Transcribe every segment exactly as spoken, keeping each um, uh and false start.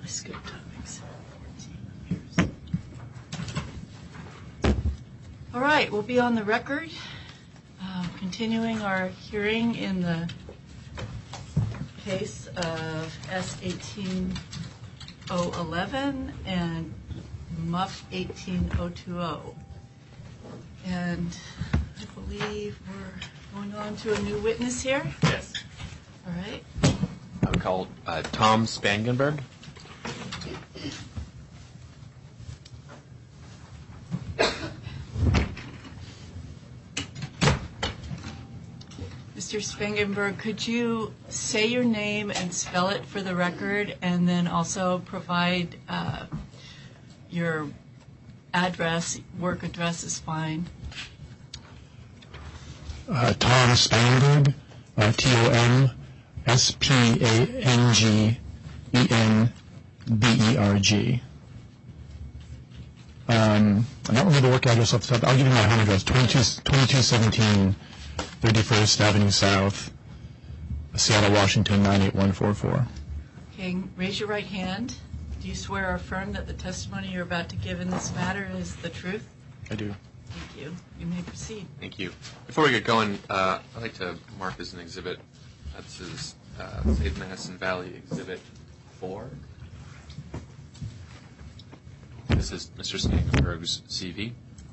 I skipped topics. All right, we'll be on the record, uh, continuing our hearing in the case of S eighteen oh eleven and M U F eighteen oh twenty. And I believe we're going on to a new witness here. Yes. All right. I would call uh, Tom Spangenberg. Mister Spangenberg, could you say your name and spell it for the record, and then also provide uh, your address, work address is fine. Uh, Tom Spangenberg, uh, T O M S P A N G E N B E R G. Um, I don't remember the work address off the top. I'll give you my home address, twenty-two seventeen thirty-first Avenue South, Seattle, Washington, nine eight one four four. Okay, raise your right hand. Do you swear or affirm that the testimony you're about to give in this matter is the truth? I do. Thank you. You may proceed. Thank you. Before we get going, uh, I'd like to mark as an exhibit. That's his uh, Save Madison Valley Exhibit four. This is Mister Spangenberg's C V.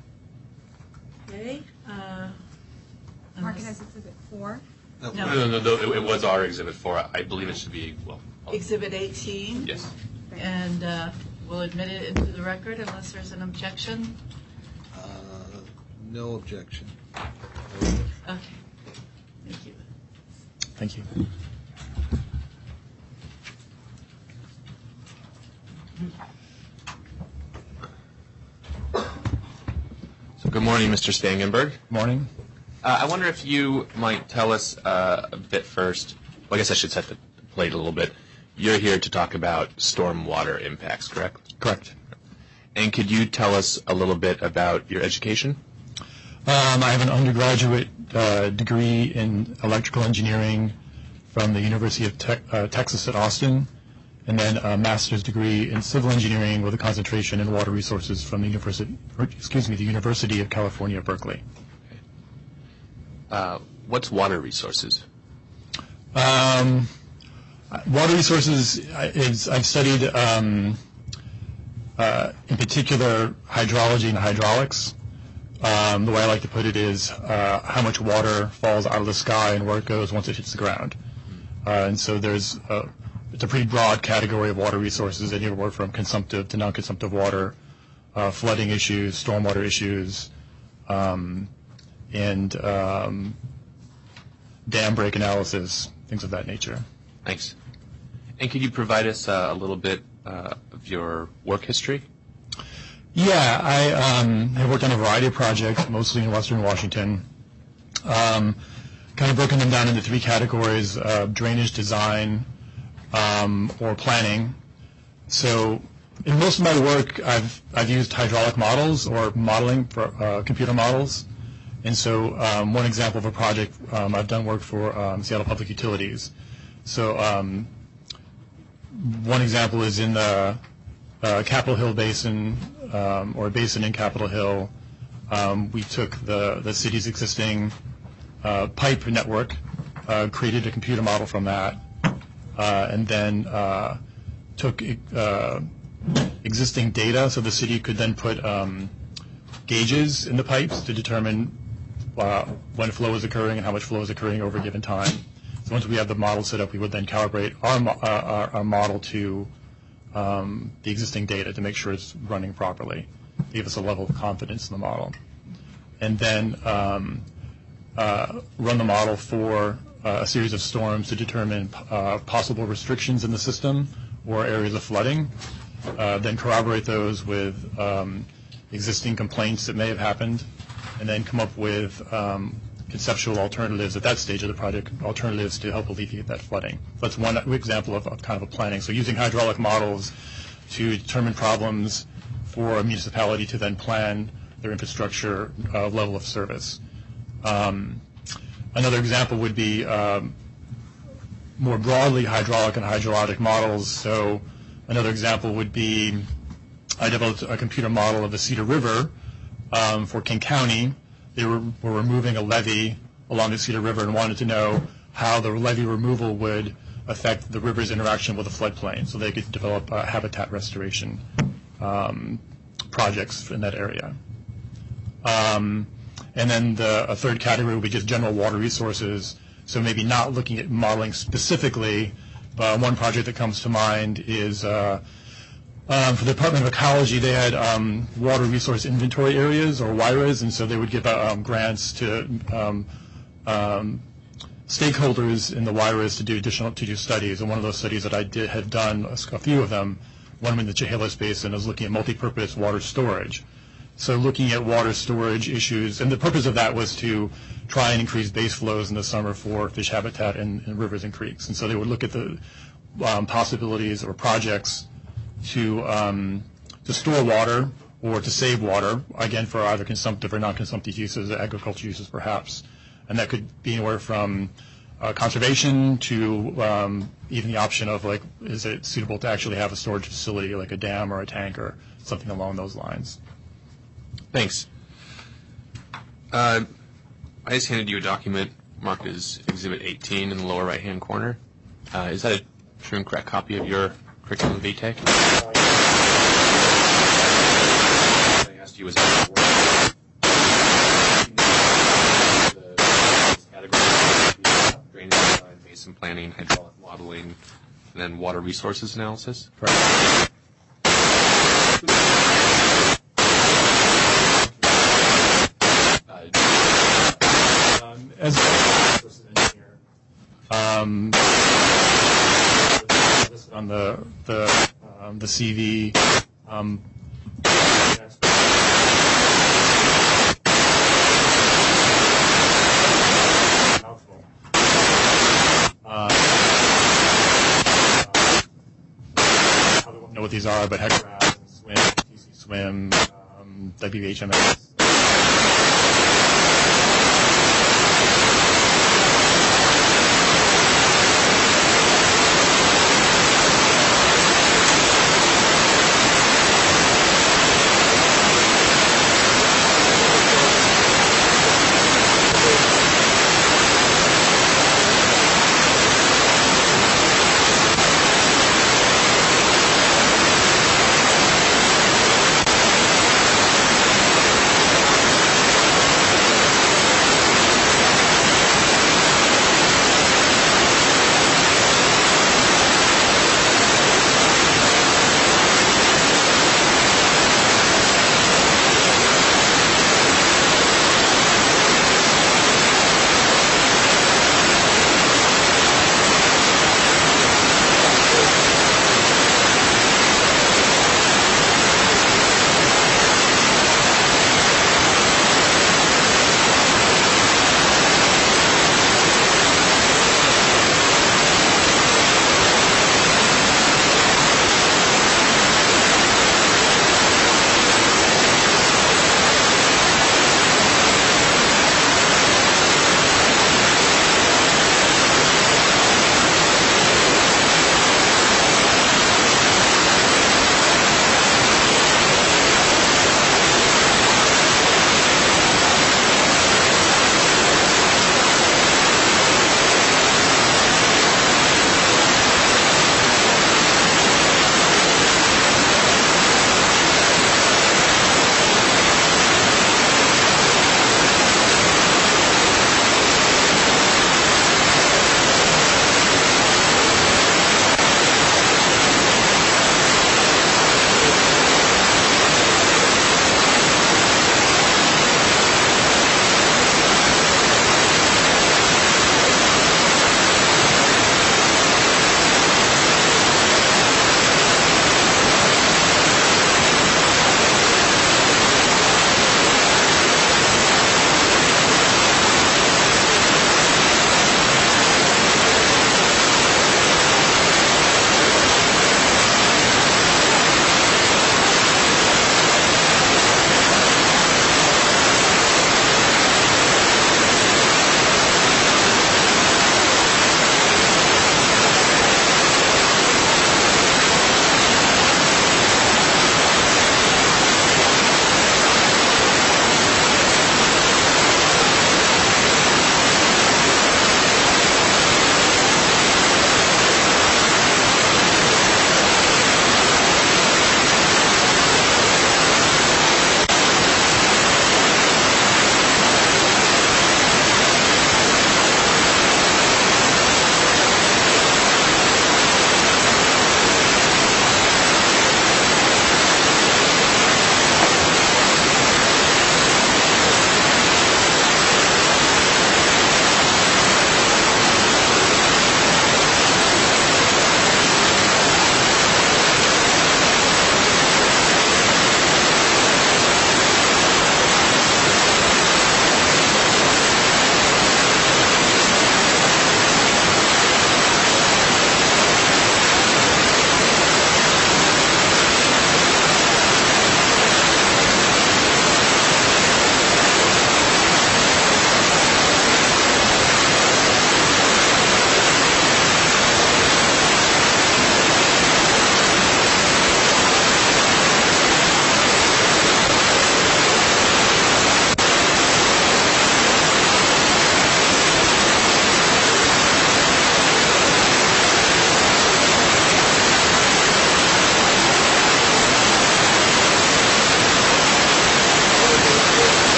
Okay. Uh, Mark it as Exhibit four. No. No, no, no, no it, it was our Exhibit four. I believe it should be, well. I'll, Exhibit eighteen. Yes. And uh, we'll admit it into the record unless there's an objection. Uh, no objection. Okay. Thank you. Thank you. So good morning, Mister Spangenberg. Morning. Uh, I wonder if you might tell us uh, a bit first. Well, I guess I should set the plate a little bit. You're here to talk about stormwater impacts, correct? Correct. And could you tell us a little bit about your education? Um, I have an undergraduate uh, degree in electrical engineering from the University of Te- uh, Texas at Austin, and then a master's degree in civil engineering with a concentration in water resources from the University, excuse me, the University of California, Berkeley. Okay. Uh, what's water resources? Um, water resources is I've studied um, uh, in particular hydrology and hydraulics. Um, the way I like to put it is uh, how much water falls out of the sky and where it goes once it hits the ground. Uh, and so there's a, it's a pretty broad category of water resources, anywhere from consumptive to non-consumptive water, uh, flooding issues, stormwater issues, um, and um, dam break analysis, things of that nature. Thanks. And could you provide us uh, a little bit uh, of your work history? Yeah, I um, have worked on a variety of projects, mostly in Western Washington. Um, kind of broken them down into three categories: uh, drainage design um, or planning. So, in most of my work, I've I've used hydraulic models or modeling for uh, computer models. And so, um, one example of a project um, I've done work for um, Seattle Public Utilities. So, um, one example is in the uh, Capitol Hill Basin. Um, or a basin in Capitol Hill. Um, we took the, the city's existing uh, pipe network, uh, created a computer model from that, uh, and then uh, took uh, existing data so the city could then put um, gauges in the pipes to determine uh, when flow is occurring and how much flow is occurring over a given time. So once we have the model set up, we would then calibrate our, uh, our, our model to Um, the existing data to make sure it's running properly, give us a level of confidence in the model. And then um, uh, run the model for uh, a series of storms to determine uh, possible restrictions in the system or areas of flooding, uh, then corroborate those with um, existing complaints that may have happened, and then come up with um, conceptual alternatives at that stage of the project, alternatives to help alleviate that flooding. That's one example of, of kind of a planning. So using hydraulic models to determine problems for a municipality to then plan their infrastructure uh, level of service. Um, another example would be um, more broadly hydraulic and hydrologic models. So Another example would be I developed a computer model of the Cedar River um, for King County. They were, were removing a levee along the Cedar River and wanted to know how the levee removal would affect the river's interaction with the floodplain, so they could develop uh, habitat restoration um, projects in that area. Um, and then the, a third category would be just general water resources, so maybe not looking at modeling specifically, but one project that comes to mind is uh, um, for the Department of Ecology, they had um, water resource inventory areas, or W I R As, and so they would give uh, um, grants to um, um, stakeholders in the W I R As to do additional to do studies. And one of those studies that I did had done a, a few of them, one in the Chehalis Basin, was looking at multi-purpose water storage. So looking at water storage issues, and the purpose of that was to try and increase base flows in the summer for fish habitat in, in rivers and creeks. And so they would look at the um, possibilities or projects to um, to store water or to save water, again for either consumptive or non-consumptive uses, agriculture uses perhaps. And that could be anywhere from uh, conservation to um, even the option of, like, is it suitable to actually have a storage facility like a dam or a tank or something along those lines. Thanks. Uh, I just handed you a document marked as Exhibit eighteen in the lower right-hand corner. Uh, is that a true and correct copy of your curriculum vitae? I asked you was how it works. The categories: drainage design, basin planning, hydraulic modeling, and then water resources analysis. Correct. Um, as a resources engineer, um, on the the um, the C V, um, uh, I don't know what these are, but HECRAS, Swim, T C Swim, um, W H M S.